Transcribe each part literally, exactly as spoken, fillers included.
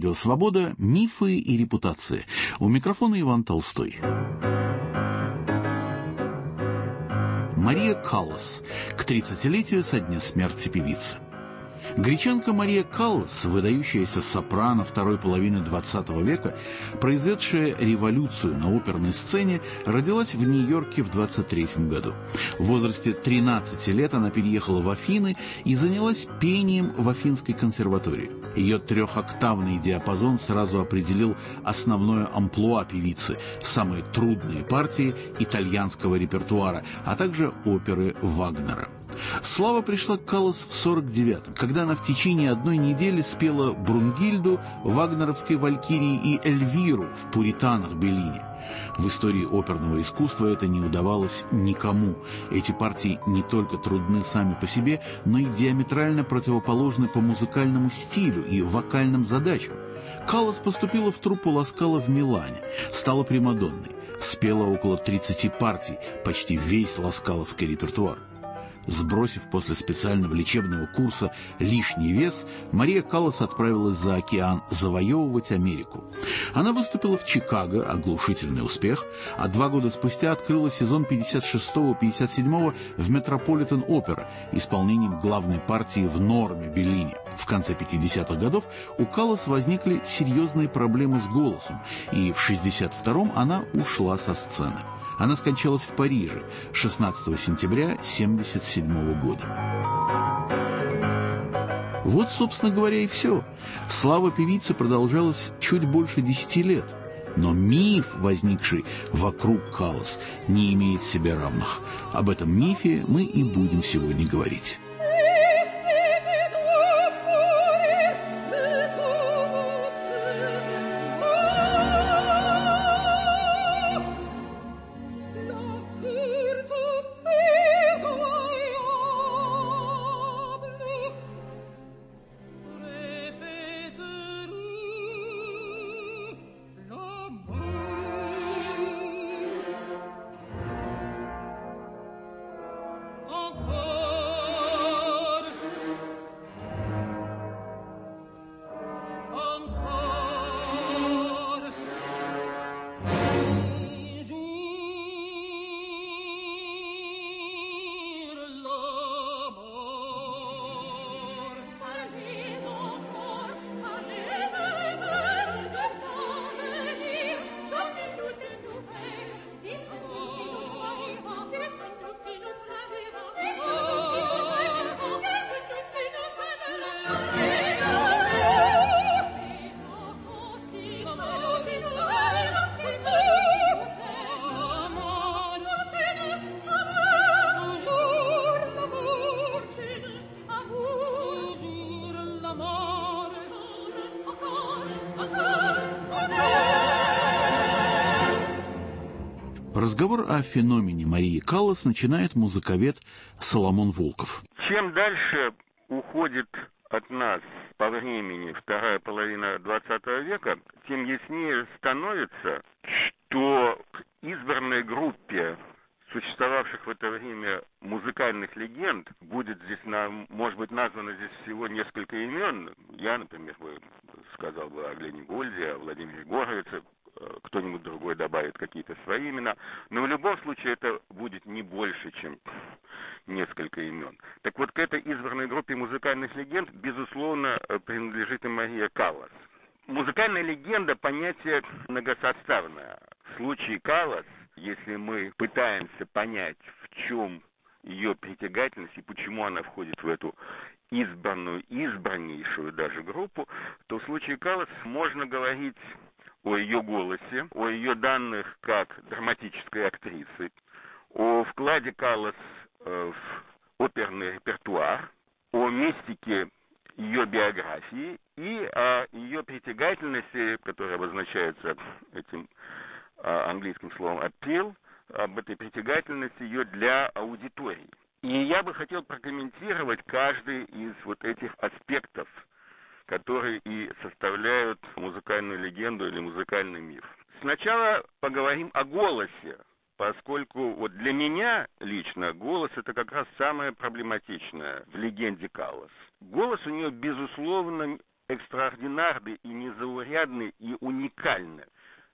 Радио «Свобода», мифы и репутации. У микрофона Иван Толстой. Мария Каллас к тридцатилетию со дня смерти певицы. Гречанка Мария Каллас, выдающаяся сопрано второй половины двадцатого века, произведшая революцию на оперной сцене, родилась в Нью-Йорке в двадцать третьем году. В возрасте тринадцати лет она переехала в Афины и занялась пением в Афинской консерватории. Ее трехоктавный диапазон сразу определил основное амплуа певицы – самые трудные партии итальянского репертуара, а также оперы Вагнера. Слава пришла к Каллас в сорок девятом, когда она в течение одной недели спела Брунгильду, вагнеровской валькирии и Эльвиру в «Пуританах» Беллини. В истории оперного искусства это не удавалось никому. Эти партии не только трудны сами по себе, но и диаметрально противоположны по музыкальному стилю и вокальным задачам. Каллас поступила в труппу Ла Скала в Милане, стала примадонной, спела около тридцати партий, почти весь ласкаловский репертуар. Сбросив после специального лечебного курса лишний вес, Мария Каллас отправилась за океан завоевывать Америку. Она выступила в Чикаго, оглушительный успех, а два года спустя открыла сезон пятьдесят шестого — пятьдесят седьмого в Метрополитен-опера исполнением главной партии в Норме Беллини. В конце пятидесятых годов у Каллас возникли серьезные проблемы с голосом, и в шестьдесят втором она ушла со сцены. Она скончалась в Париже шестнадцатого сентября семьдесят седьмого года. Вот, собственно говоря, и все. Слава певицы продолжалась чуть больше десяти лет. Но миф, возникший вокруг Каллас, не имеет себе равных. Об этом мифе мы и будем сегодня говорить. Разговор о феномене Марии Каллас начинает музыковед Соломон Волков. Чем дальше уходит от нас по времени вторая половина двадцатого века, тем яснее становится, что к избранной группе существовавших в это время музыкальных легенд будет здесь, может быть, названо здесь всего несколько имен. Я, например, бы сказал бы о Глене Гольде, о Владимире Горовице, кто-нибудь другой добавит какие-то свои имена, но в любом случае это будет не больше, чем несколько имен. Так вот, к этой избранной группе музыкальных легенд, безусловно, принадлежит и Мария Каллас. Музыкальная легенда — понятие многосоставное. В случае Каллас, если мы пытаемся понять, в чем ее притягательность и почему она входит в эту избранную, избраннейшую даже группу, то в случае Каллас можно говорить о ее голосе, о ее данных как драматической актрисы, о вкладе Каллас э, в оперный репертуар, о мистике ее биографии и о ее притягательности, которая обозначается этим э, английским словом appeal, об этой притягательности ее для аудитории. И я бы хотел прокомментировать каждый из вот этих аспектов, которые и составляют музыкальную легенду или музыкальный миф. Сначала поговорим о голосе, поскольку вот для меня лично голос — это как раз самое проблематичное в легенде Каллас. Голос у нее, безусловно, экстраординарный и незаурядный и уникальный.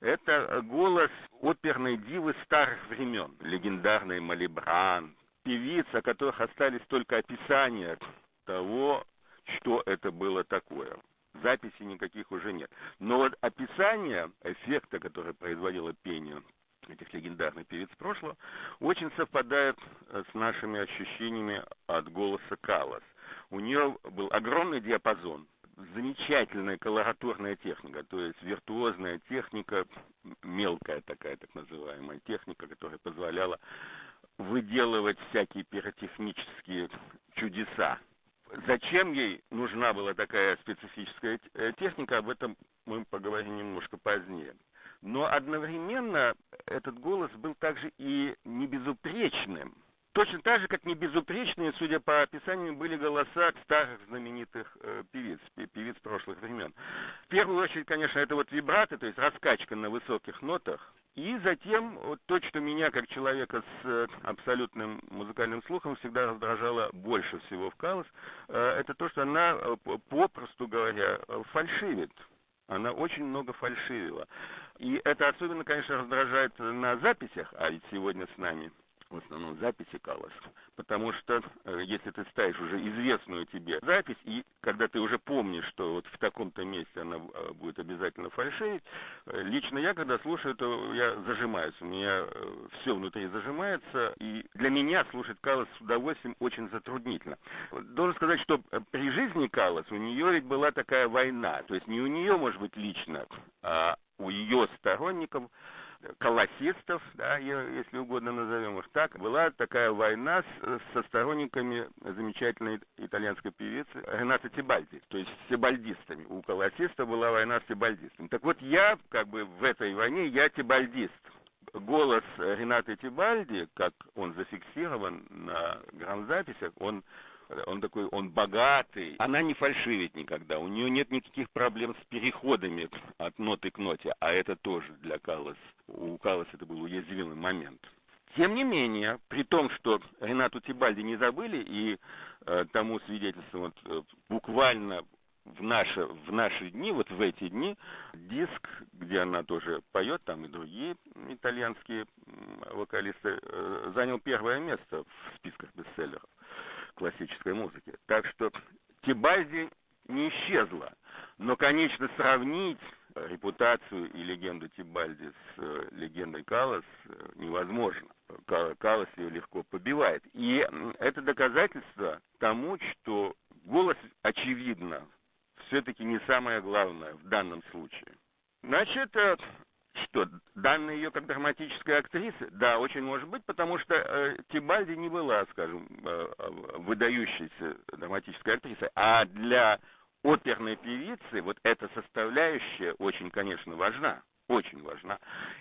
Это голос оперной дивы старых времен, легендарный Малибран, певиц, о которых остались только описания того, что это было такое. Записей никаких уже нет. Но вот описание эффекта, который производило пение этих легендарных певиц прошлого, очень совпадает с нашими ощущениями от голоса Каллас. У нее был огромный диапазон, замечательная колоратурная техника, то есть виртуозная техника, мелкая такая так называемая техника, которая позволяла выделывать всякие пиротехнические чудеса. Зачем ей нужна была такая специфическая техника, об этом мы поговорим немножко позднее. Но одновременно этот голос был также и не безупречным. Точно так же, как не безупречные, судя по описанию, были голоса старых знаменитых э, певиц, певиц прошлых времен. В первую очередь, конечно, это вот вибрато, то есть раскачка на высоких нотах. И затем вот то, что меня, как человека с э, абсолютным музыкальным слухом, всегда раздражало больше всего в Каллас, э, это то, что она, э, попросту говоря, фальшивит. Она очень много фальшивила. И это особенно, конечно, раздражает на записях, а ведь сегодня с нами в основном записи Каллас, потому что э, если ты ставишь уже известную тебе запись, и когда ты уже помнишь, что вот в таком-то месте она э, будет обязательно фальшивить, э, лично я, когда слушаю, то я зажимаюсь, у меня э, все внутри зажимается, и для меня слушать Каллас с удовольствием очень затруднительно. Должен сказать, что при жизни Каллас у нее ведь была такая война, то есть не у нее, может быть, лично, а у ее сторонников, колосистов, да, если угодно назовем их так, была такая война с, со сторонниками замечательной итальянской певицы Ренато Тебальди, то есть с тебальдистами. У колосистов была война с тебальдистами. Так вот, я, как бы, в этой войне, я тебальдист. Голос Ренато Тебальди, как он зафиксирован на грамзаписях, он Он такой, он богатый. Она не фальшивит никогда. У нее нет никаких проблем с переходами от ноты к ноте. А это тоже для Каллас. У Каллас это был уязвимый момент. Тем не менее, при том, что Ренату Тебальди не забыли, и э, тому свидетельством вот, э, буквально в наши, в наши дни, вот в эти дни, диск, где она тоже поет, там и другие итальянские вокалисты, э, занял первое место в списках бестселлеров классической музыки. Так что Тебальди не исчезла. Но, конечно, сравнить репутацию и легенду Тебальди с э, легендой Каллас э, невозможно. Каллас ее легко побивает. И это доказательство тому, что голос, очевидно, все-таки не самое главное в данном случае. Значит, э, что, данная ее как драматическая актриса? Да, очень может быть, потому что э, Тебальди не была, скажем, э, выдающейся драматической актрисой, а для оперной певицы вот эта составляющая очень, конечно, важна, очень важна.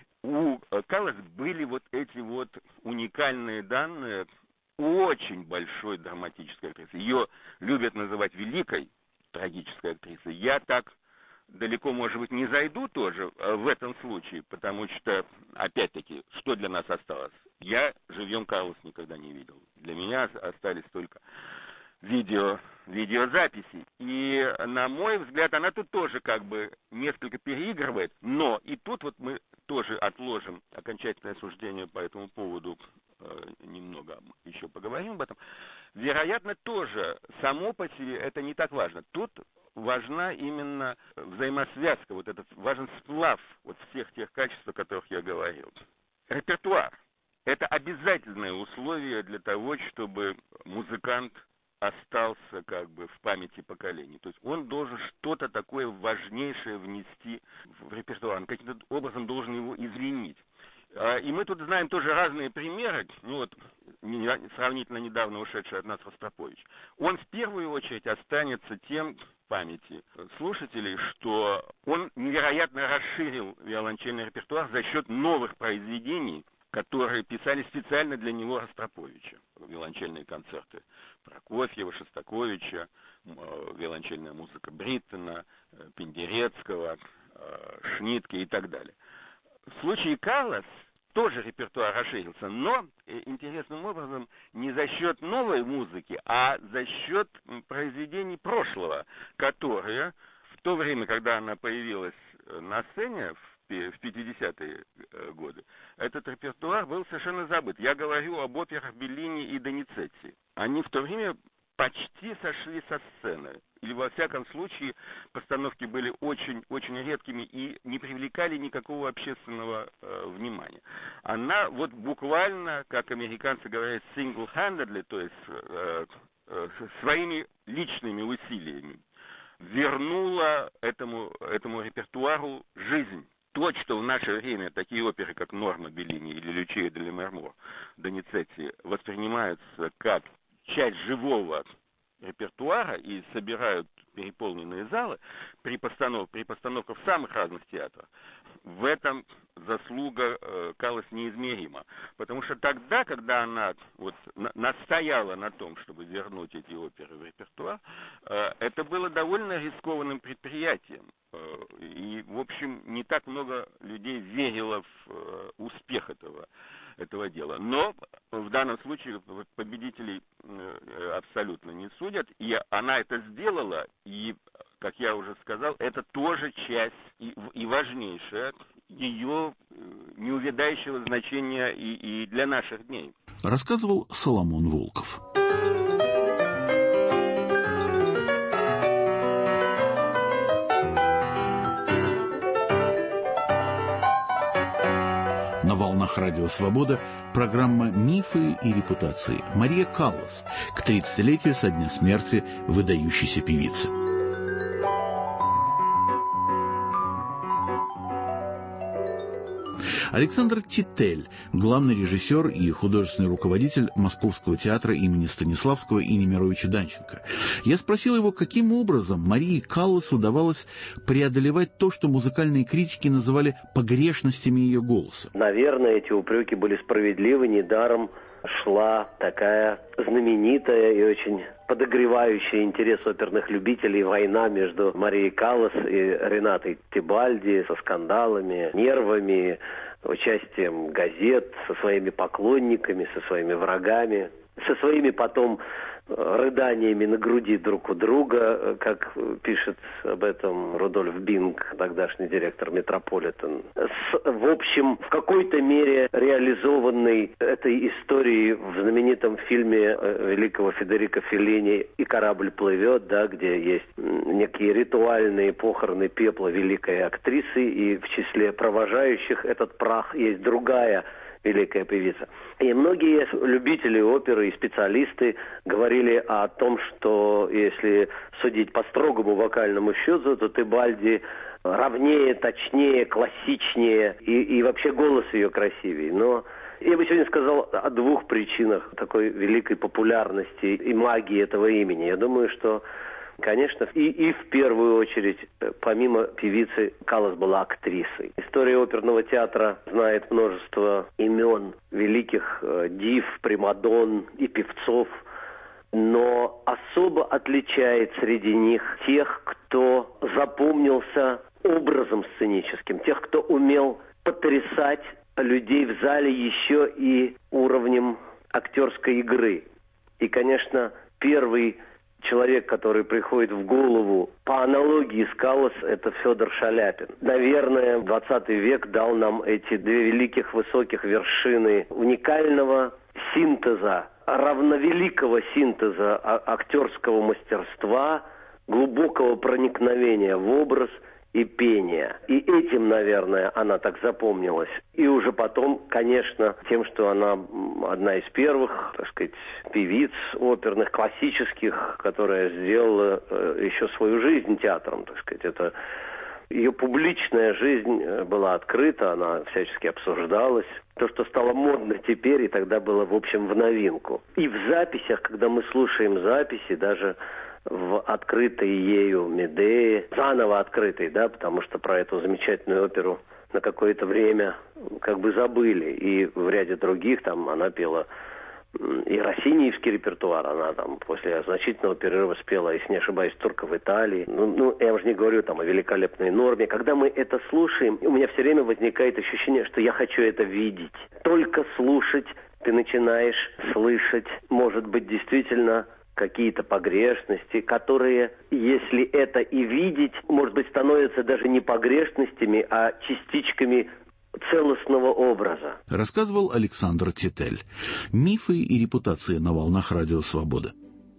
У э, Каллас были вот эти вот уникальные данные очень большой драматической актрисы. Ее любят называть великой трагической актрисой. Я так далеко, может быть, не зайду тоже в этом случае, потому что, опять-таки, что для нас осталось? Я живьем Каллас никогда не видел. Для меня остались только видео, видеозаписи. И, на мой взгляд, она тут тоже как бы несколько переигрывает, но и тут вот мы тоже отложим окончательное суждение по этому поводу, э, немного еще поговорим об этом. Вероятно, тоже само по себе это не так важно. Тут важна именно взаимосвязка, вот этот важен сплав вот всех тех качеств, о которых я говорил. Репертуар – это обязательное условие для того, чтобы музыкант остался как бы в памяти поколений. То есть он должен что-то такое важнейшее внести в репертуар, он каким-то образом должен его изменить. И мы тут знаем тоже разные примеры, ну вот сравнительно недавно ушедший от нас Ростропович. Он в первую очередь останется тем в памяти слушателей, что он невероятно расширил виолончельный репертуар за счет новых произведений, которые писали специально для него Ростроповича. Виолончельные концерты Прокофьева, Шостаковича, виолончельная музыка Бриттона, Пендерецкого, Шнитке и так далее. В случае Каллас тоже репертуар расширился, но интересным образом не за счет новой музыки, а за счет произведений прошлого, которые в то время, когда она появилась на сцене, в пятидесятые годы, этот репертуар был совершенно забыт. Я говорю об операх Беллини и Доницетти. Они в то время почти сошли со сцены. Или, во всяком случае, постановки были очень, очень редкими и не привлекали никакого общественного э, внимания. Она вот буквально, как американцы говорят, single-handedly, то есть э, э, своими личными усилиями, вернула этому, этому репертуару жизнь. То, что в наше время такие оперы, как «Норма» Беллини или «Лючия де Лемермор» Доницетти воспринимаются как часть живого репертуара и собирают переполненные залы при, постанов, при постановках в самых разных театрах, в этом заслуга э, Каллас неизмерима. Потому что тогда, когда она вот, на, настояла на том, чтобы вернуть эти оперы в репертуар, э, это было довольно рискованным предприятием. Э, и, в общем, не так много людей верило в э, успех этого, этого дела. Но в данном случае победителей э, абсолютно не судят. И она это сделала, и, как я уже сказал, это тоже часть и, и важнейшая ее неувядающего значения и, и для наших дней. Рассказывал Соломон Волков. На волнах Радио Свобода программа «Мифы и репутации». Мария Каллас к тридцатилетию со дня смерти выдающейся певицы. Александр Титель, главный режиссер и художественный руководитель Московского театра имени Станиславского и Немировича Данченко. Я спросил его, каким образом Марии Каллас удавалось преодолевать то, что музыкальные критики называли погрешностями ее голоса. Наверное, эти упреки были справедливы, недаром шла такая знаменитая и очень подогревающая интерес оперных любителей война между Марией Каллас и Ренатой Тебальди со скандалами, нервами, участием газет, со своими поклонниками, со своими врагами, со своими потом рыданиями на груди друг у друга, как пишет об этом Рудольф Бинг, тогдашний директор Метрополитен. С, в общем, в какой-то мере реализованной этой историей в знаменитом фильме великого Федерико Феллини «И корабль плывет», да, где есть некие ритуальные похороны пепла великой актрисы, и в числе провожающих этот прах есть другая великая певица. И многие любители оперы и специалисты говорили о том, что если судить по строгому вокальному счету, то Тебальди ровнее, точнее, классичнее, и, и вообще голос ее красивее. Но я бы сегодня сказал о двух причинах такой великой популярности и магии этого имени. Я думаю, что, конечно, и, и в первую очередь, помимо певицы, Каллас была актрисой. История оперного театра знает множество имен великих э, див, примадонн и певцов, но особо отличает среди них тех, кто запомнился образом сценическим, тех, кто умел потрясать людей в зале еще и уровнем актерской игры. И, конечно, первый человек, который приходит в голову по аналогии с Каллас, это Федор Шаляпин. Наверное, двадцатый век дал нам эти две великих высоких вершины уникального синтеза, равновеликого синтеза актерского мастерства, глубокого проникновения в образ и пения. И этим, наверное, она так запомнилась. И уже потом, конечно, тем, что она одна из первых, так сказать, певиц оперных, классических, которая сделала э, еще свою жизнь театром, так сказать. Это ее публичная жизнь была открыта, она всячески обсуждалась. То, что стало модно теперь, и тогда было, в общем, в новинку. И в записях, когда мы слушаем записи, даже в открытой ею Медее, заново открытой, да, потому что про эту замечательную оперу на какое-то время как бы забыли. И в ряде других там она пела и россиниевский репертуар, она там после значительного перерыва спела, если не ошибаюсь, «Турка в Италии». Ну, ну, я уже не говорю там о великолепной Норме. Когда мы это слушаем, у меня все время возникает ощущение, что я хочу это видеть. Только слушать ты начинаешь слышать, может быть, действительно какие-то погрешности, которые, если это и видеть, может быть, становятся даже не погрешностями, а частичками целостного образа. Рассказывал Александр Тетель. Мифы и репутации на волнах Радио Свобода.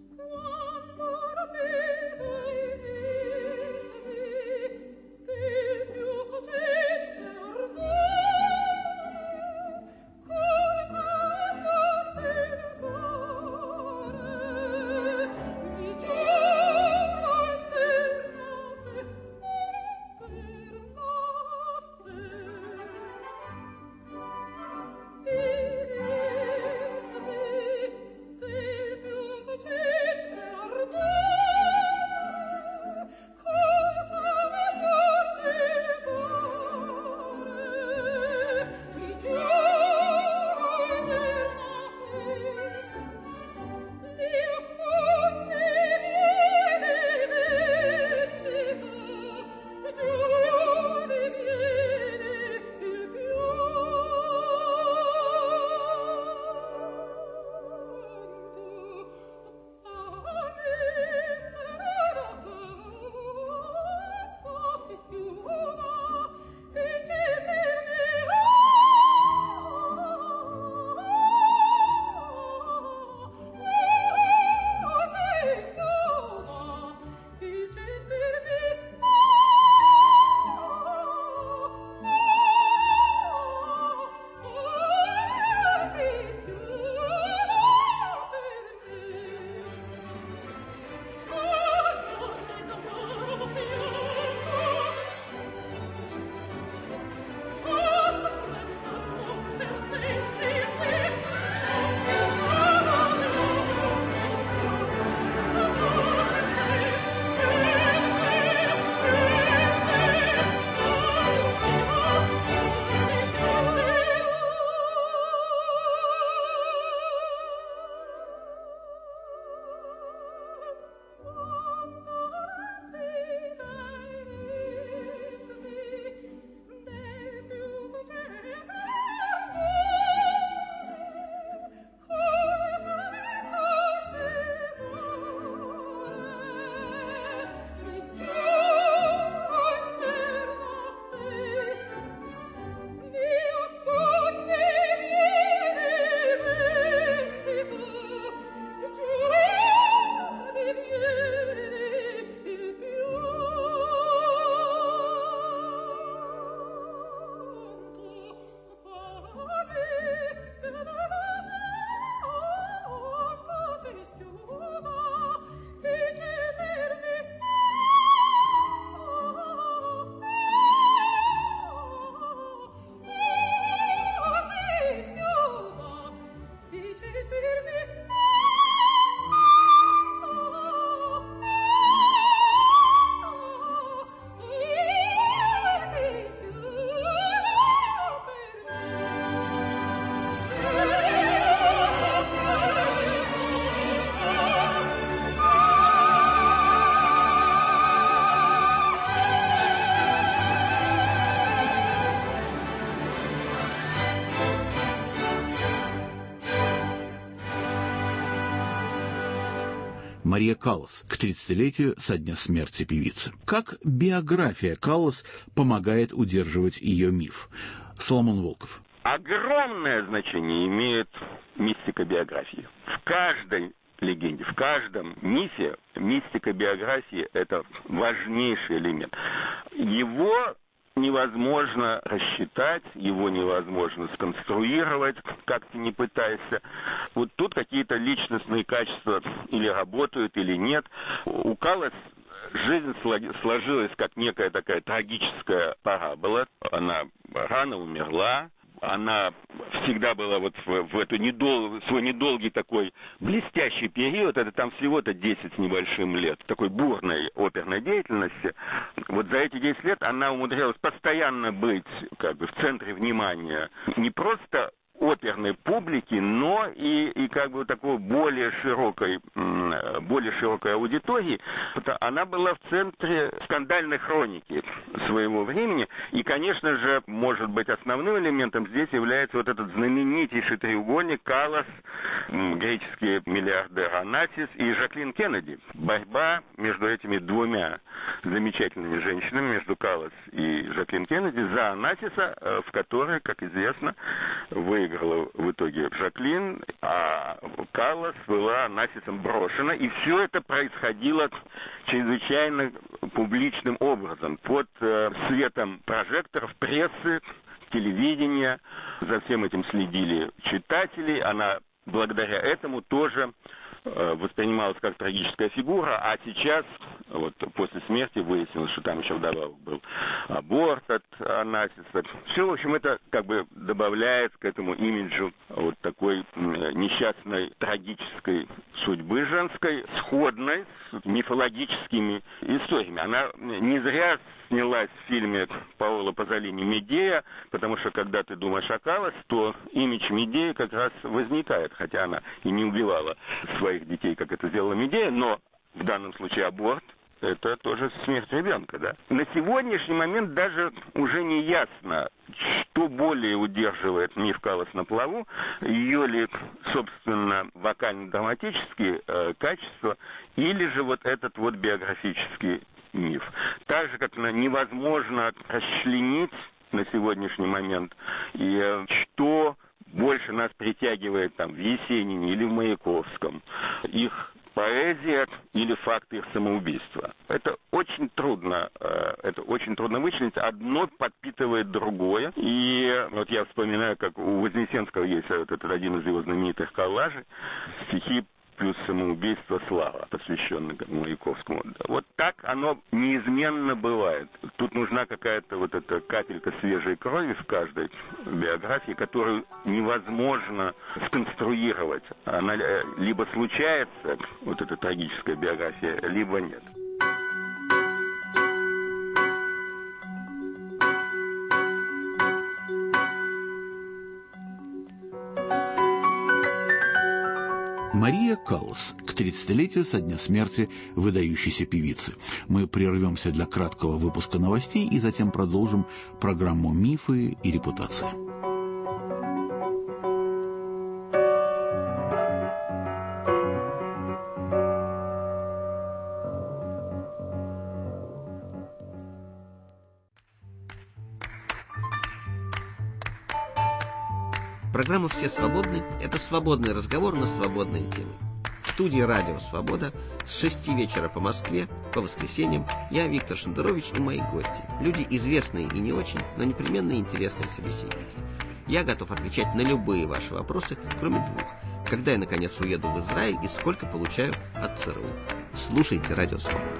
Мария Каллас к тридцатилетию со дня смерти певицы. Как биография Каллас помогает удерживать ее миф? Соломон Волков. Огромное значение имеет мистика биографии. В каждой легенде, в каждом мифе мистика биографии – это важнейший элемент. Его невозможно рассчитать, его невозможно сконструировать, как ты не пытаешься. Вот тут какие-то личностные качества или работают, или нет. У Каллас жизнь сложилась как некая такая трагическая парабола. Она рано умерла. Она всегда была вот в, в эту недол, свой недолгий такой блестящий период, это там всего-то десять с небольшим лет, такой бурной оперной деятельности. Вот за эти десять лет она умудрялась постоянно быть как бы в центре внимания. Не просто оперной публики, но и, и как бы такой более широкой, более широкой аудитории. Она была в центре скандальной хроники своего времени. И, конечно же, может быть, основным элементом здесь является вот этот знаменитейший треугольник Каллас, греческий миллиардер Онасис и Жаклин Кеннеди. Борьба между этими двумя замечательными женщинами, между Каллас и Жаклин Кеннеди, за Онасиса, в которой, как известно, выиграла в итоге Жаклин, а Каллас была Онасисом брошена. И все это происходило чрезвычайно публичным образом, под э, светом прожекторов, прессы, телевидения. За всем этим следили читатели. Она благодаря этому тоже э, воспринималась как трагическая фигура, а сейчас, вот после смерти, выяснилось, что там еще вдобавок был аборт от Онасиса. Все, в общем, это как бы добавляет к этому имиджу вот такой э, несчастной трагической судьбы женской, сходной с мифологическими историями. Она не зря снялась в фильме Паоло Пазолини «Медея», потому что, когда ты думаешь о Каллас, то имидж Медеи как раз возникает, хотя она и не убивала своих детей, как это сделала Медея, но в данном случае аборт – это тоже смерть ребенка, да. На сегодняшний момент даже уже не ясно, что более удерживает миф Каллас на плаву, ее ли, собственно, вокально-драматические э, качества, или же вот этот вот биографический миф. Так же, как невозможно расчленить на сегодняшний момент, и э, что больше нас притягивает там в Есенине или в Маяковском, их поэзия или факты их самоубийства. Это очень трудно, это очень трудно вычленить. Одно подпитывает другое. И вот я вспоминаю, как у Вознесенского есть вот этот один из его знаменитых коллажей, стихи плюс самоубийство слава, посвященный Маяковскому. Вот так оно неизменно бывает. Тут нужна какая-то вот эта капелька свежей крови в каждой биографии, которую невозможно сконструировать. Она либо случается, вот эта трагическая биография, либо нет. Мария Каллас к тридцатилетию со дня смерти выдающейся певицы. Мы прервемся для краткого выпуска новостей и затем продолжим программу «Мифы и репутация». Программа «Все свободны» — это свободный разговор на свободные темы. В студии «Радио Свобода» с шести вечера по Москве, по воскресеньям, я, Виктор Шендерович, и мои гости. Люди известные и не очень, но непременно интересные собеседники. Я готов отвечать на любые ваши вопросы, кроме двух. Когда я, наконец, уеду в Израиль и сколько получаю от ЦРУ. Слушайте «Радио Свобода».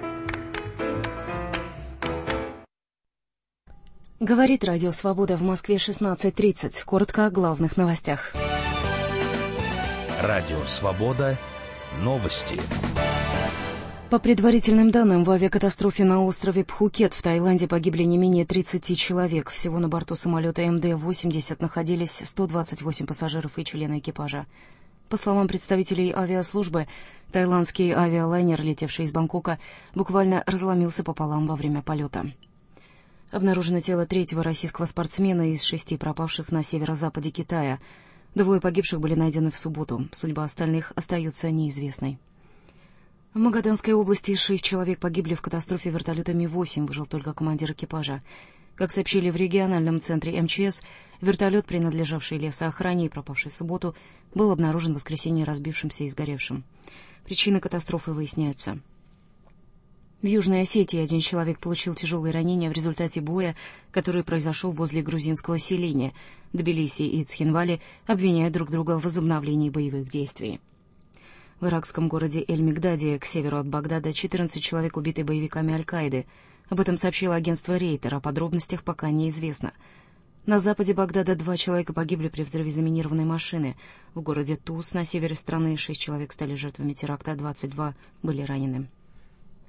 Говорит Радио Свобода в Москве шестнадцать тридцать. Коротко о главных новостях. Радио Свобода. Новости. По предварительным данным, в авиакатастрофе на острове Пхукет в Таиланде погибли не менее тридцати человек. Всего на борту самолета эм дэ восемьдесят находились сто двадцать восемь пассажиров и члены экипажа. По словам представителей авиаслужбы, таиландский авиалайнер, летевший из Бангкока, буквально разломился пополам во время полета. Обнаружено тело третьего российского спортсмена из шести пропавших на северо-западе Китая. Двое погибших были найдены в субботу. Судьба остальных остается неизвестной. В Магаданской области шесть человек погибли в катастрофе вертолета Ми восемь, выжил только командир экипажа. Как сообщили в региональном центре эм че эс, вертолет, принадлежавший лесоохране и пропавший в субботу, был обнаружен в воскресенье разбившимся и сгоревшим. Причины катастрофы выясняются. В Южной Осетии один человек получил тяжелые ранения в результате боя, который произошел возле грузинского селения. Тбилиси и Цхинвали обвиняют друг друга в возобновлении боевых действий. В иракском городе Эль-Мигдади, к северу от Багдада, четырнадцать человек убиты боевиками Аль-Каиды. Об этом сообщило агентство Рейтер, о подробностях пока неизвестно. На западе Багдада два человека погибли при взрыве заминированной машины. В городе Туз на севере страны шесть человек стали жертвами теракта, двадцать два были ранены.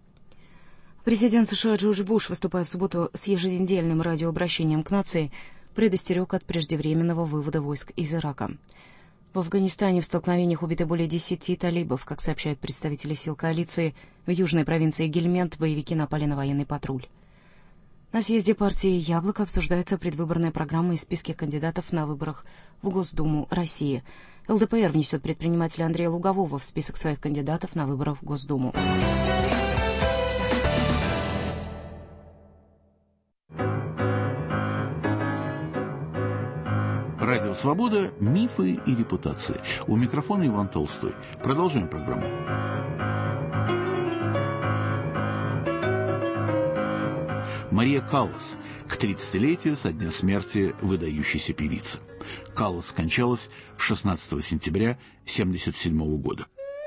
Президент США Джордж Буш, выступая в субботу с еженедельным радиообращением к нации, предостерег от преждевременного вывода войск из Ирака. В Афганистане в столкновениях убиты более десяти талибов. Как сообщают представители сил коалиции, в южной провинции Гельмент боевики напали на военный патруль. На съезде партии «Яблоко» обсуждается предвыборная программа и списки кандидатов на выборах в Госдуму России. ЛДПР внесет предпринимателя Андрея Лугового в список своих кандидатов на выборах в Госдуму. Радио «Свобода. Мифы и репутации». У микрофона Иван Толстой. Продолжаем программу. Мария Каллас к тридцатилетию со дня смерти выдающейся певицы. Каллас скончалась шестнадцатого сентября тысяча девятьсот семьдесят седьмого года.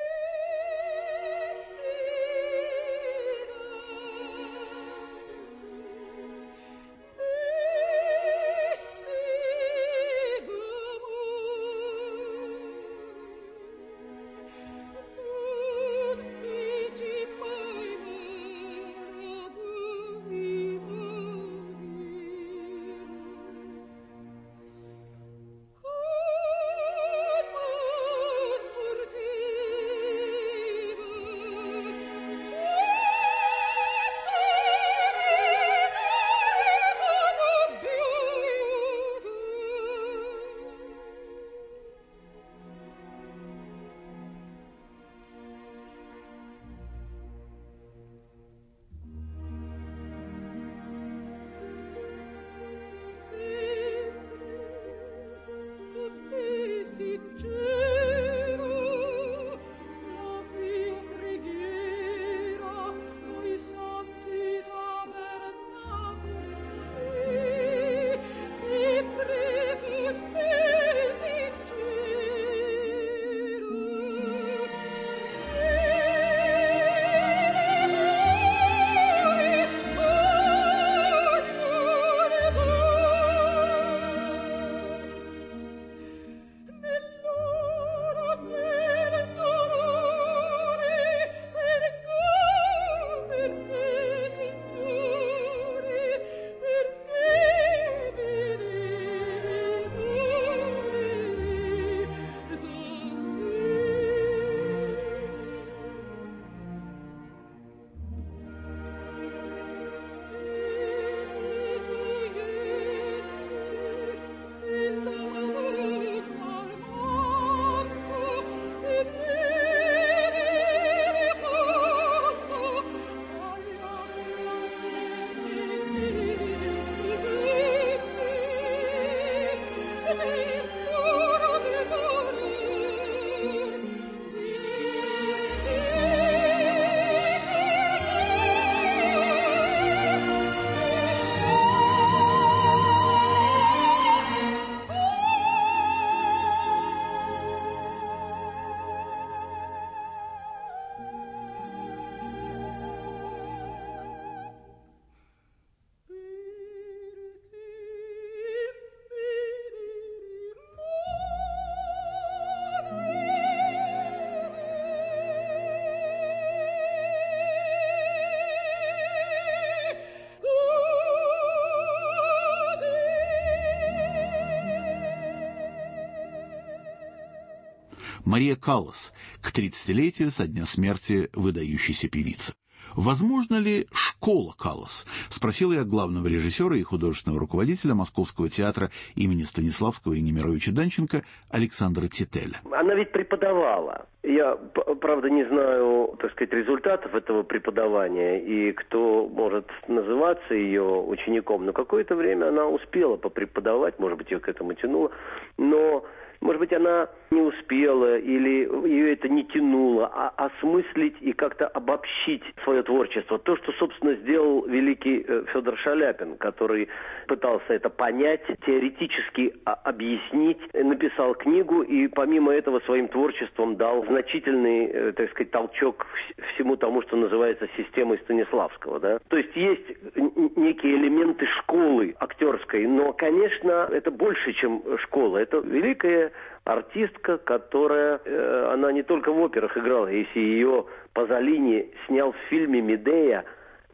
Мария Каллас к тридцатилетию со дня смерти выдающейся певицы. «Возможно ли школа Каллас?» – спросил я главного режиссера и художественного руководителя Московского театра имени Станиславского и Немировича Данченко Александра Тителя. Она ведь преподавала. Я, правда, не знаю, так сказать, результатов этого преподавания и кто может называться ее учеником, но какое-то время она успела попреподавать, может быть, ее к этому тянуло, но... Может быть, она не успела или ее это не тянуло, а осмыслить и как-то обобщить свое творчество. То, что, собственно, сделал великий Федор Шаляпин, который пытался это понять, теоретически объяснить, написал книгу и, помимо этого, своим творчеством дал значительный, так сказать, толчок всему тому, что называется системой Станиславского. Да? То есть есть некие элементы школы актерской, но, конечно, это больше, чем школа. Это великая артистка, которая, э, она не только в операх играла, если ее Пазолини снял в фильме «Медея»,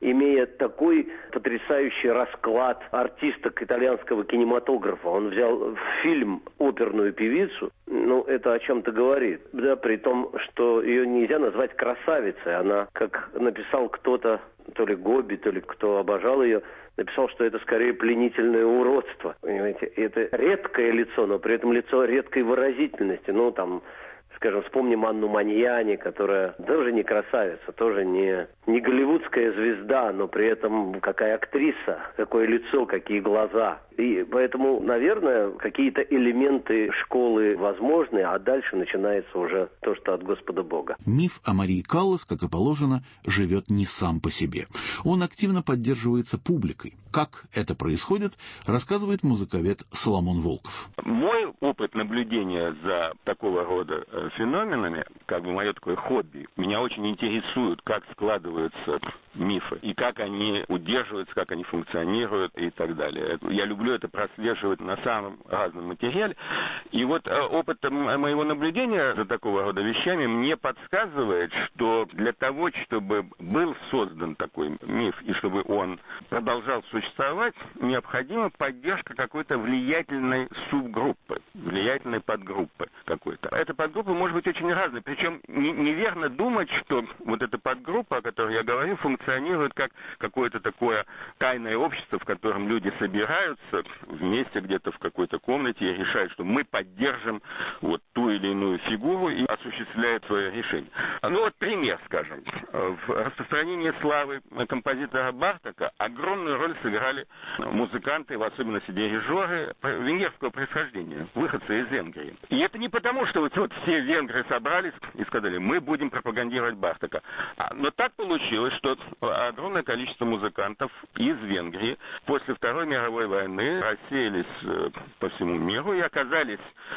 имея такой потрясающий расклад артисток итальянского кинематографа. Он взял в фильм оперную певицу, ну, это о чем-то говорит, да, при том, что ее нельзя назвать красавицей. Она, как написал кто-то, то ли Гоби, то ли кто обожал ее, написал, что это скорее пленительное уродство. Понимаете, это редкое лицо, но при этом лицо редкой выразительности. Ну, там, скажем, вспомним Анну Маньяни, которая тоже не красавица, тоже не, не голливудская звезда, но при этом какая актриса, какое лицо, какие глаза. И поэтому, наверное, какие-то элементы школы возможны, а дальше начинается уже то, что от Господа Бога. Миф о Марии Каллас, как и положено, живет не сам по себе. Он активно поддерживается публикой. Как это происходит, рассказывает музыковед Соломон Волков. Мой опыт наблюдения за такого рода феноменами, как бы мое такое хобби, меня очень интересует, как складываются мифы, и как они удерживаются, как они функционируют и так далее. Я люблю это прослеживать на самом разном материале. И вот опыт моего наблюдения за такого рода вещами мне подсказывает, что для того, чтобы был создан такой миф, и чтобы он продолжал существовать, необходима поддержка какой-то влиятельной субгруппы, влиятельной подгруппы какой-то. Эта подгруппа может быть очень разной. Причем неверно думать, что вот эта подгруппа, о которой я говорю, функционирует как какое-то такое тайное общество, в котором люди собираются вместе где-то в какой-то комнате и решают, что мы поддержим вот ту или иную фигуру и осуществляют свое решение. Ну вот пример, скажем. В распространении славы композитора Бартока огромную роль сыграли музыканты, в особенности дирижеры венгерского происхождения, выходцы из Венгрии. И это не потому, что вот, вот все венгры собрались и сказали, мы будем пропагандировать Бартока. Но так получилось, что огромное количество музыкантов из Венгрии после Второй мировой войны рассеялись по всему миру и оказались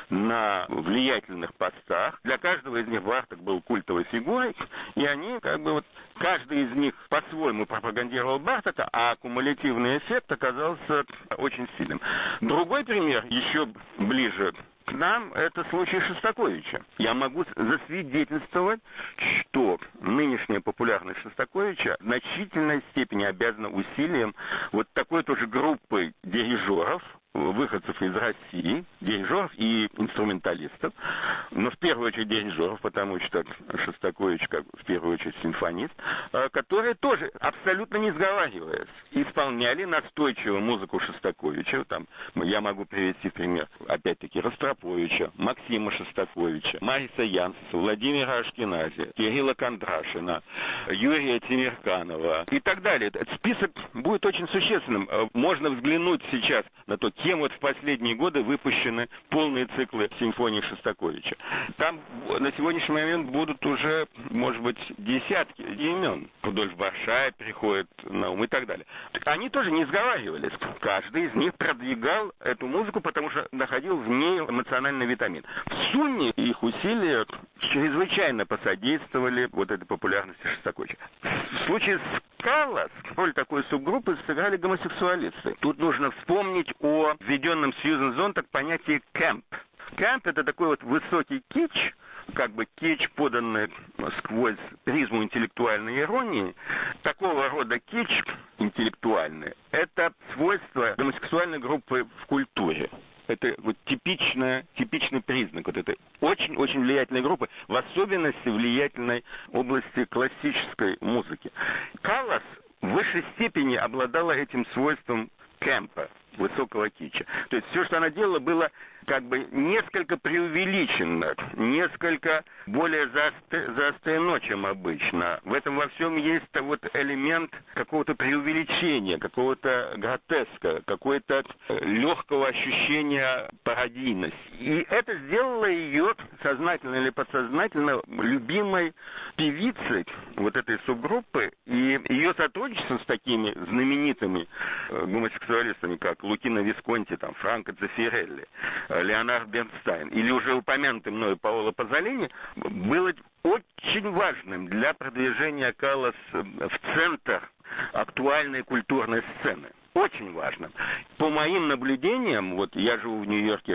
на влиятельных постах. Для каждого из них Барток был культовой фигурой, и они как бы вот каждый из них по-своему пропагандировал Бартока, а аккумулятивный эффект оказался очень сильным. Другой пример, еще ближе к нам, это случай Шостаковича. Я могу засвидетельствовать, что нынешняя популярность Шостаковича в значительной степени обязана усилием вот такой тоже группы дирижеров, выходцев из России, дирижеров и инструменталистов, но в первую очередь дирижеров, потому что Шостакович, как в первую очередь, симфонист, которые тоже, абсолютно не сговариваясь, исполняли настойчиво музыку Шостаковича. Там, я могу привести пример, опять-таки, Ростроповича, Максима Шостаковича, Мариса Янсеса, Владимира Ашкенази, Кирилла Кондрашина, Юрия Темирканова и так далее. Этот список будет очень существенным. Можно взглянуть сейчас на то, кем вот в последние годы выпущены полные циклы симфоний Шостаковича. Там на сегодняшний момент будут уже, может быть, десятки имен. Рудольф Баршай приходит на ум и так далее. Так они тоже не сговаривались. Каждый из них продвигал эту музыку, потому что находил в ней эмоциональный витамин. В сумме их усилия чрезвычайно посодействовали вот этой популярности Шостаковича. В случае с Каллас роль такой субгруппы сыграли гомосексуалисты. Тут нужно вспомнить о введенном Сьюзен Зонтаг понятии «кэмп». Кэмп — это такой вот высокий кич, как бы кич, поданный сквозь призму интеллектуальной иронии. Такого рода кич интеллектуальный — это свойство гомосексуальной группы в культуре. Это вот типичная, типичный признак вот этой очень-очень влиятельной группы, в особенности влиятельной области классической музыки. Каллас в высшей степени обладала этим свойством кэмпа, высокого кича. То есть все, что она делала, было как бы несколько преувеличено, несколько более заострено, чем обычно. В этом во всем есть вот элемент какого-то преувеличения, какого-то гротеска, какого-то легкого ощущения пародийности. И это сделало ее, сознательно или подсознательно, любимой певицей вот этой субгруппы. И ее сотрудничество с такими знаменитыми гомосексуалистами, как Лукино Висконти, там, Франко Дзеффирелли, Леонард Бернстайн или уже упомянутый мною Паоло Пазолини, было очень важным для продвижения Каллас в центр актуальной культурной сцены. Очень важным. По моим наблюдениям, вот я живу в Нью-Йорке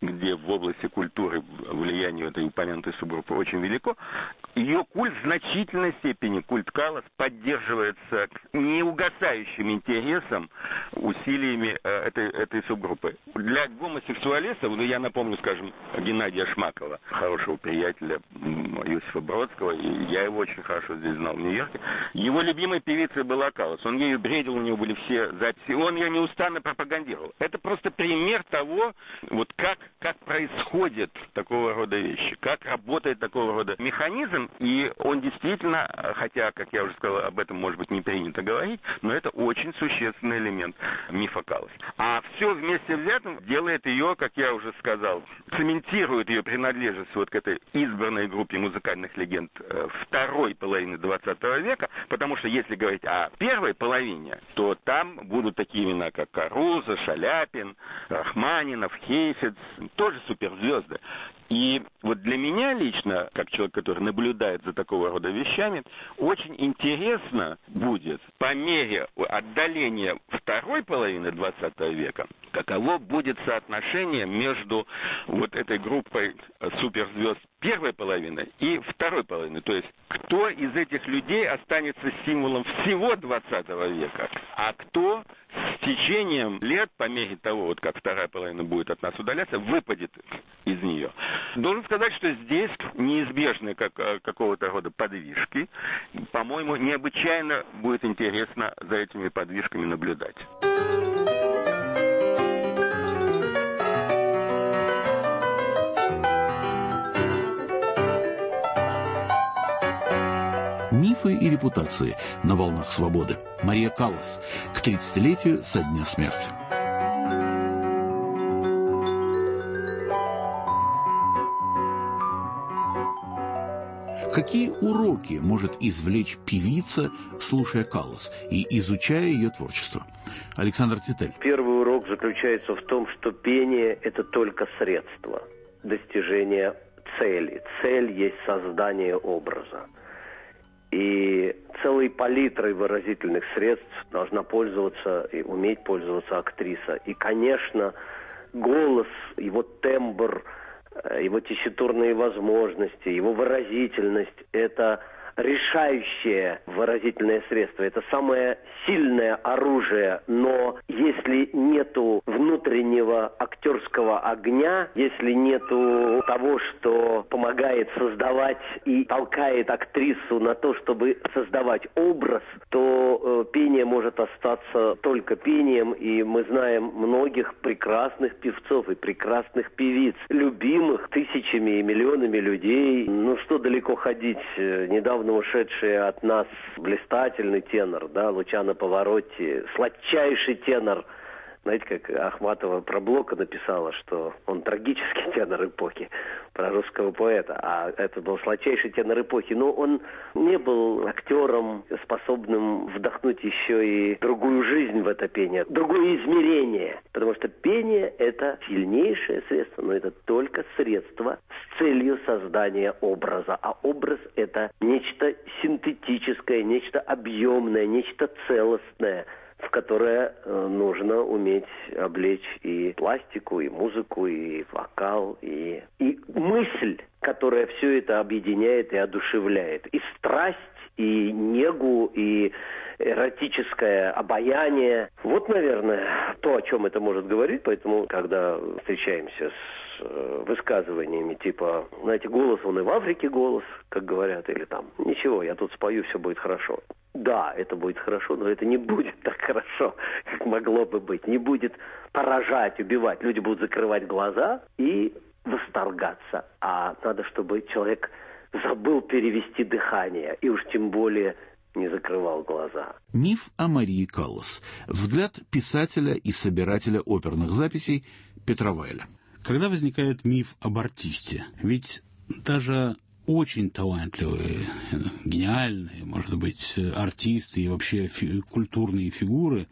где в области культуры влияние этой упомянутой субгруппы очень велико, ее культ в значительной степени, культ Каллас, поддерживается неугасающим интересом, усилиями э, этой, этой субгруппы. Для гомосексуалистов, ну я напомню, скажем, Геннадия Шмакова, хорошего приятеля Иосифа Бродского, и я его очень хорошо здесь знал в Нью-Йорке, его любимой певицей была Каллас. Он ею бредил, у него были все записи, он ее неустанно пропагандировал. Это просто пример того, вот как, как происходит такого рода вещи, как работает такого рода механизм, и он действительно, хотя, как я уже сказал, об этом, может быть, не принято говорить, но это очень существенный элемент мифа Каллас. А все вместе взятым делает ее, как я уже сказал, цементирует ее принадлежность вот к этой избранной группе музыкальных легенд второй половины двадцатого века, потому что если говорить о первой половине, то там будут такие имена, как Каруза, Шаляпин, Рахманинов, Хейфиц, тоже суперзвезды. И вот для меня лично, как человек, который наблюдает за такого рода вещами, очень интересно будет по мере отдаления второй половины двадцатого века, каково будет соотношение между вот этой группой суперзвезд первой половины и второй половины. То есть, кто из этих людей останется символом всего двадцатого века, а кто с течением лет, по мере того, вот как вторая половина будет от нас удаляться, выпадет из нее. Должен сказать, что здесь неизбежны как, какого-то рода подвижки. По-моему, необычайно будет интересно за этими подвижками наблюдать. Мифы и репутации на волнах свободы. Мария Каллас к тридцатилетию со дня смерти. Какие уроки может извлечь певица, слушая Каллас и изучая ее творчество? Александр Титель. Первый урок заключается в том, что пение – это только средство достижения цели. Цель есть создание образа. И целой палитрой выразительных средств должна пользоваться и уметь пользоваться актриса. И, конечно, голос, его тембр, его тесситурные возможности, его выразительность – это решающее выразительное средство. Это самое сильное оружие, но если нету внутреннего актерского огня, если нету того, что помогает создавать и толкает актрису на то, чтобы создавать образ, то э, пение может остаться только пением, и мы знаем многих прекрасных певцов и прекрасных певиц, любимых тысячами и миллионами людей. Ну что далеко ходить, недавно ушедший от нас блистательный тенор, да, Лучано Паваротти, сладчайший тенор. Знаете, как Ахматова про Блока написала, что он трагический тенор эпохи, про русского поэта, а это был сладчайший тенор эпохи. Но он не был актером, способным вдохнуть еще и другую жизнь в это пение, другое измерение. Потому что пение – это сильнейшее средство, но это только средство с целью создания образа. А образ – это нечто синтетическое, нечто объемное, нечто целостное, в которое э, нужно уметь облечь и пластику, и музыку, и вокал, и, и мысль, которая все это объединяет и одушевляет. И страсть, и негу, и эротическое обаяние. Вот, наверное, то, о чем это может говорить. Поэтому, когда встречаемся с э, высказываниями типа, знаете, голос, он и в Африке голос, как говорят, или там, ничего, я тут спою, все будет хорошо. Да, это будет хорошо, но это не будет так хорошо, как могло бы быть. Не будет поражать, убивать. Люди будут закрывать глаза и восторгаться. А надо, чтобы человек забыл перевести дыхание, и уж тем более не закрывал глаза. Миф о Марии Каллас. Взгляд писателя и собирателя оперных записей Петра Вайля. Когда возникает миф об артисте? Ведь даже очень талантливые, гениальные, может быть, артисты и вообще фи- культурные фигуры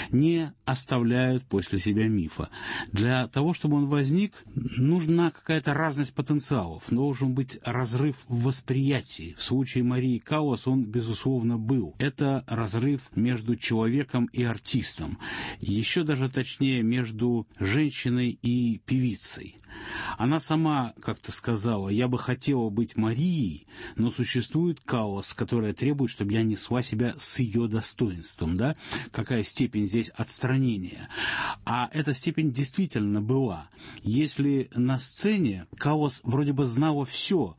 не оставляют после себя мифа. Для того, чтобы он возник, нужна какая-то разность потенциалов, должен быть разрыв в восприятии. В случае Марии Каллас он, безусловно, был. Это разрыв между человеком и артистом. Еще даже точнее, между женщиной и певицей. Она сама как-то сказала: «Я бы хотела быть Марией, но существует Каллас, которая требует, чтобы я несла себя с ее достоинством». Да? Какая степень здесь отстранения. А эта степень действительно была. Если на сцене Каллас вроде бы знала все,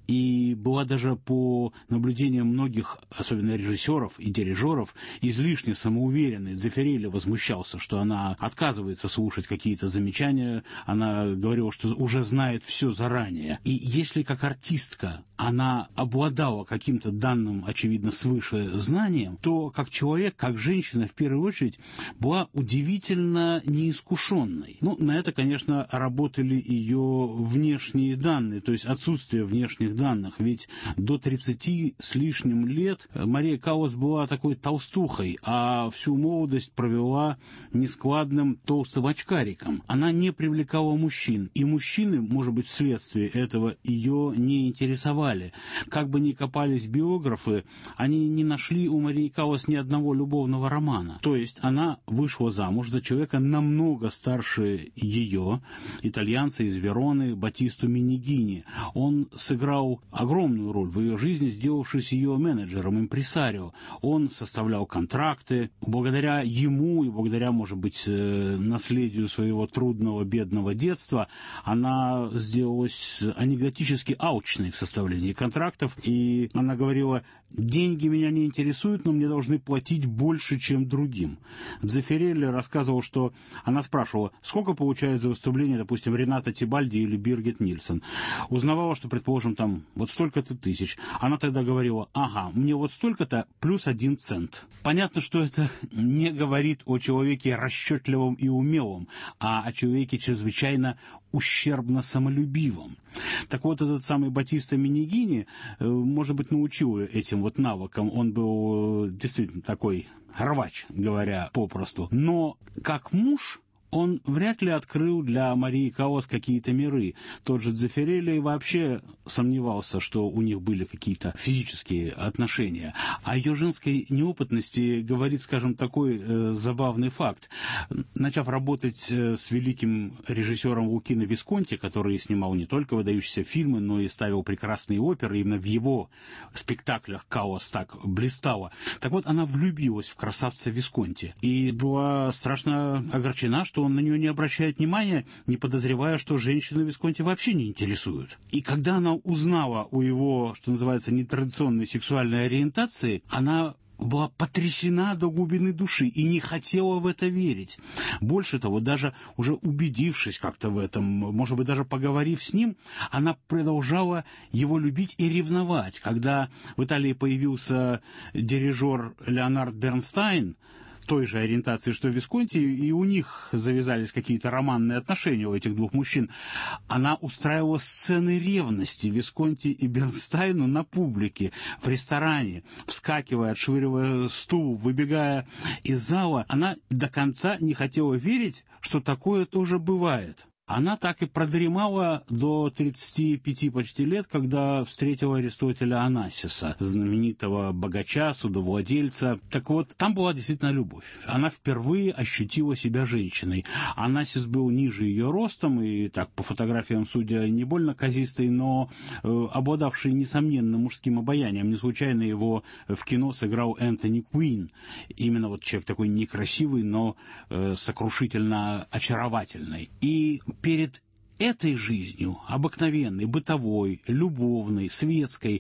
и была даже по наблюдениям многих, особенно режиссеров и дирижеров, излишне самоуверенной. Дзеффирелли возмущался, что она отказывается слушать какие-то замечания, она говорила, что уже знает все заранее. И если как артистка она обладала каким-то данным, очевидно, свыше знанием, то как человек, как женщина, в первую очередь, была удивительно неискушенной. Ну, на это, конечно, работали ее внешние данные, то есть отсутствие внешних данных. Ведь до тридцати с лишним лет Мария Каллас была такой толстухой, а всю молодость провела нескладным толстым очкариком. Она не привлекала мужчин, и мужчины, может быть, вследствие этого ее не интересовали. Как бы ни копались биографы, они не нашли у Марии Каллас ни одного любовного романа. То есть она вышла замуж за человека намного старше ее, итальянца из Вероны, Батисту Минигини. Он сыграл огромную роль в ее жизни, сделавшись ее менеджером, импресарио. Он составлял контракты. Благодаря ему и благодаря, может быть, наследию своего трудного, бедного детства, она сделалась анекдотически алчной в составлении контрактов. И она говорила: «Деньги меня не интересуют, но мне должны платить больше, чем другим». Дзеффирелли рассказывал, что она спрашивала, сколько получает за выступление, допустим, Рената Тибальди или Биргит Нильсон. Узнавала, что, предположим, там вот столько-то тысяч. Она тогда говорила: ага, мне вот столько-то плюс один цент. Понятно, что это не говорит о человеке расчетливом и умелом, а о человеке чрезвычайно ущербно самолюбивом. Так вот, этот самый Батиста Минигини, может быть, научил этим вот навыкам. Он был действительно такой рвач, говоря попросту. Но как муж он вряд ли открыл для Марии Каллас какие-то миры. Тот же Дзеффирелли вообще сомневался, что у них были какие-то физические отношения. О ее женской неопытности говорит, скажем, такой э, забавный факт. Начав работать э, с великим режиссером Лукино Висконти, который снимал не только выдающиеся фильмы, но и ставил прекрасные оперы, именно в его спектаклях Каллас так блистала. Так вот, она влюбилась в красавца Висконти и была страшно огорчена, что он на нее не обращает внимания, не подозревая, что женщины Висконти вообще не интересуют. И когда она узнала о его, что называется, нетрадиционной сексуальной ориентации, она была потрясена до глубины души и не хотела в это верить. Больше того, даже уже убедившись как-то в этом, может быть, даже поговорив с ним, она продолжала его любить и ревновать. Когда в Италии появился дирижер Леонард Бернстайн, той же ориентации, что Висконти, и у них завязались какие-то романные отношения у этих двух мужчин. Она устраивала сцены ревности Висконти и Бернстайну на публике, в ресторане, вскакивая, отшвыривая стул, выбегая из зала. Она до конца не хотела верить, что такое тоже бывает. Она так и продремала до тридцати пяти почти лет, когда встретила Аристотеля Онассиса, знаменитого богача, судовладельца. Так вот, там была действительно любовь. Она впервые ощутила себя женщиной. Онассис был ниже ее ростом, и так, по фотографиям судя, не больно казистый, но э, обладавший несомненным мужским обаянием. Не случайно его в кино сыграл Энтони Куин. Именно вот человек такой некрасивый, но э, сокрушительно очаровательный. И перед этой жизнью, обыкновенной, бытовой, любовной, светской,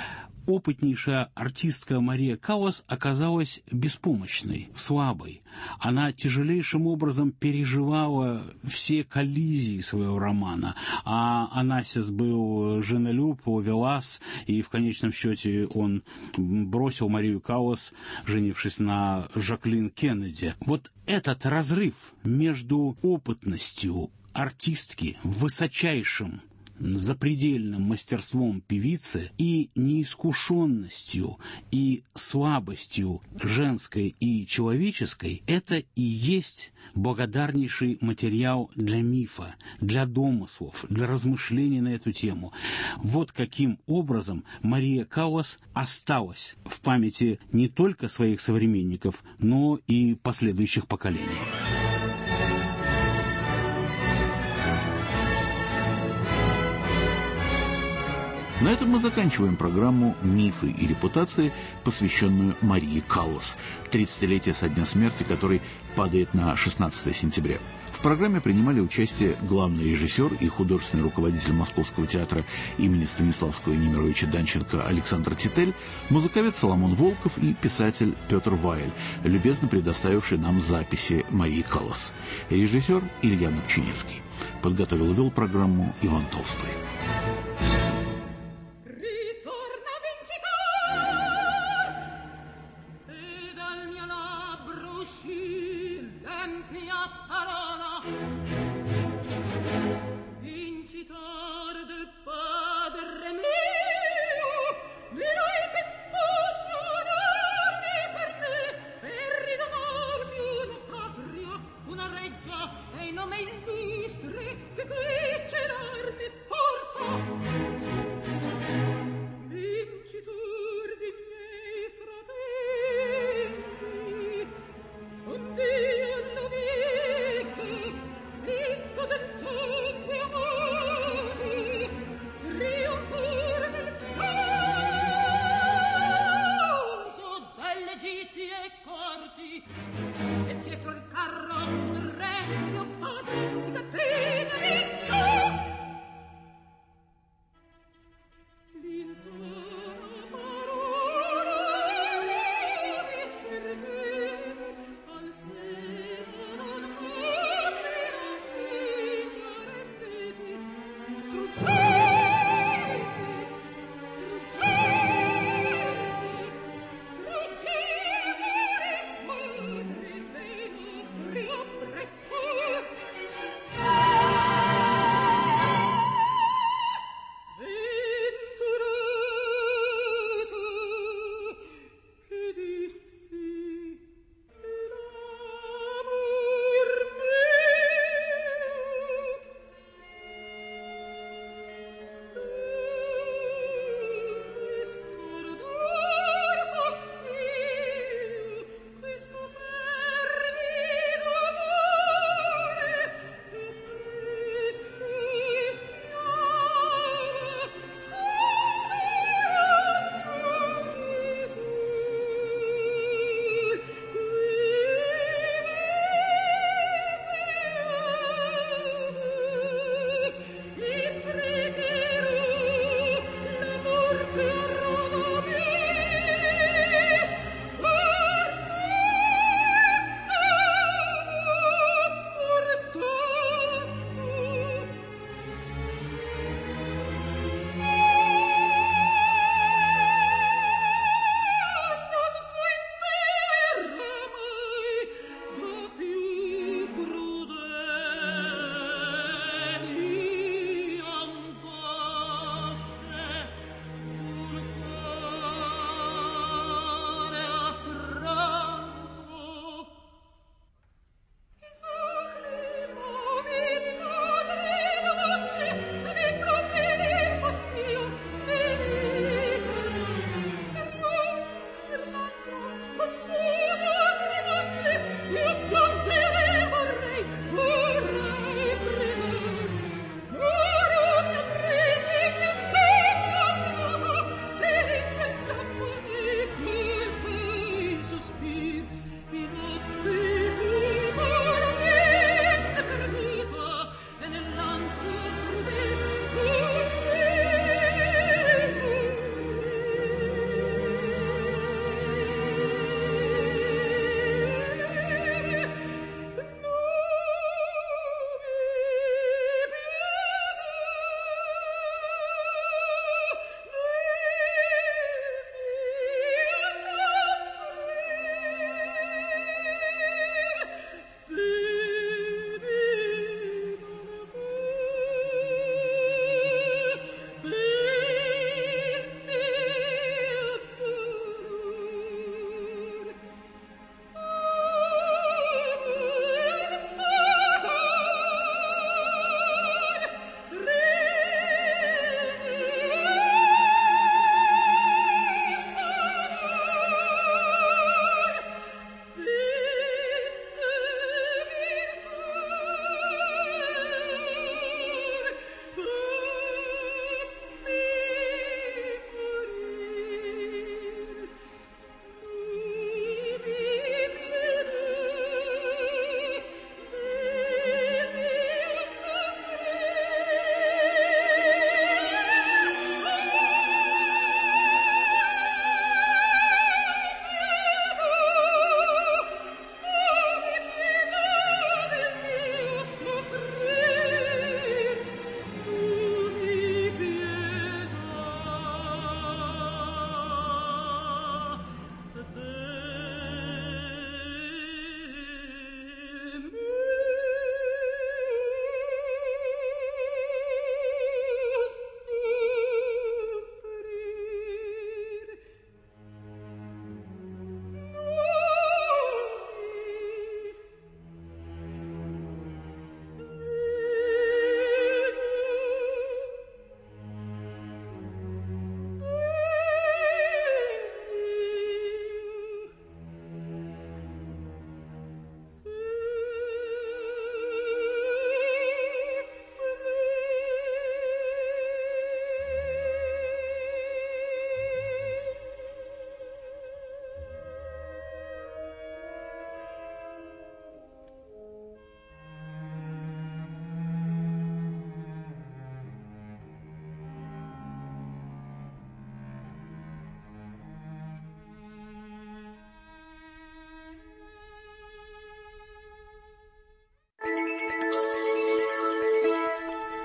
опытнейшая артистка Мария Каллас оказалась беспомощной, слабой. Она тяжелейшим образом переживала все коллизии своего романа. А Онассис был женолюб, ловелас, и в конечном счете он бросил Марию Каллас, женившись на Жаклин Кеннеди. Вот этот разрыв между опытностью артистки, высочайшим, запредельным мастерством певицы и неискушенностью и слабостью женской и человеческой, это и есть благодарнейший материал для мифа, для домыслов, для размышлений на эту тему. Вот каким образом Мария Каллас осталась в памяти не только своих современников, но и последующих поколений. На этом мы заканчиваем программу «Мифы и репутации», посвященную Марии Каллас, тридцатилетие со дня смерти которой падает на шестнадцатое сентября. В программе принимали участие главный режиссер и художественный руководитель Московского театра имени Станиславского и Немировича Данченко Александр Титель, музыковед Соломон Волков и писатель Петр Вайль, любезно предоставивший нам записи Марии Каллас. Режиссер Илья Бобчинецкий. Подготовил и вел программу Иван Толстой.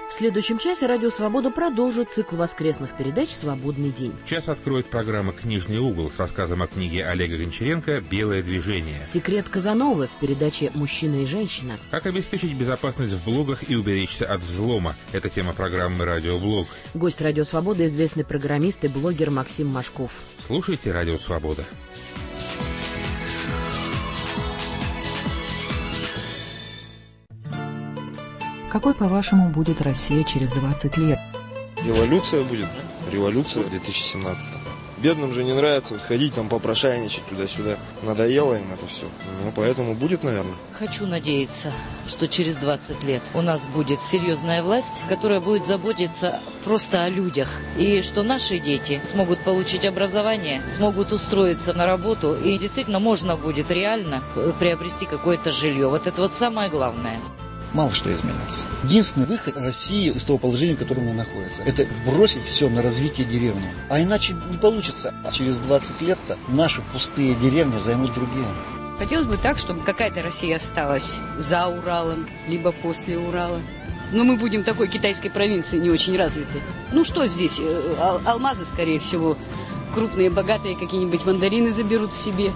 В следующем часе «Радио Свобода» продолжит цикл воскресных передач «Свободный день». Час откроет программа «Книжный угол» с рассказом о книге Олега Гончаренко «Белое движение». Секрет Казановы в передаче «Мужчина и женщина». Как обеспечить безопасность в блогах и уберечься от взлома. Это тема программы «Радиоблог». Гость «Радио Свобода» — известный программист и блогер Максим Машков. Слушайте «Радио Свобода». Какой, по-вашему, будет Россия через двадцать лет? Революция будет. Революция в две тысячи семнадцатом. Бедным же не нравится ходить там попрошайничать туда-сюда. Надоело им это все. Ну, поэтому будет, наверное. Хочу надеяться, что через двадцать лет у нас будет серьезная власть, которая будет заботиться просто о людях. И что наши дети смогут получить образование, смогут устроиться на работу. И действительно можно будет реально приобрести какое-то жилье. Вот это вот самое главное. Мало что изменится. Единственный выход России из того положения, в котором она находится, это бросить все на развитие деревни. А иначе не получится. А через двадцать лет-то наши пустые деревни займут другие. Хотелось бы так, чтобы какая-то Россия осталась за Уралом, либо после Урала. Но мы будем такой китайской провинции не очень развитой. Ну что здесь? Ал- алмазы, скорее всего, крупные, богатые какие-нибудь мандарины заберут себе.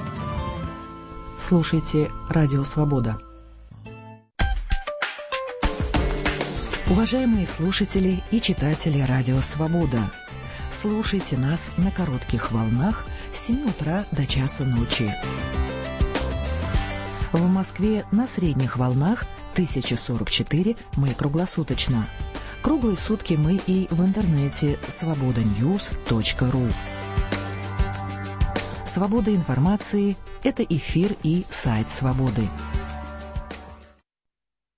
Слушайте «Радио Свобода». Уважаемые слушатели и читатели «Радио Свобода», слушайте нас на коротких волнах с семи утра до часа ночи. В Москве на средних волнах тысяча сорок четыре, мы круглосуточно. Круглые сутки мы и в интернете свобода ньюс точка ру. Свобода информации – это эфир и сайт «Свободы».